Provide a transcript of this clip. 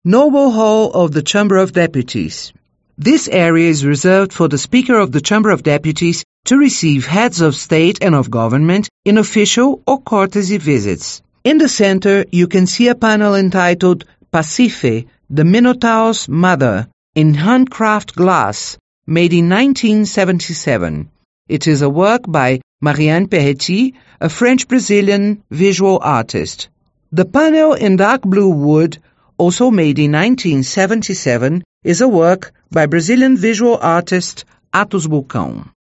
Noble Hall of the Chamber of Deputies. This area is reserved for the Speaker of the Chamber of Deputies to receive heads of state and of government in official or courtesy visits. In the center, you can see a panel entitled Pasife, the Minotaur's Mother, in handcraft glass, made in 1977. It is a work by Marianne Perretti, a French-Brazilian visual artist. The panel in dark blue wood, also made in 1977, is a work by Brazilian visual artist Atos Bulcão.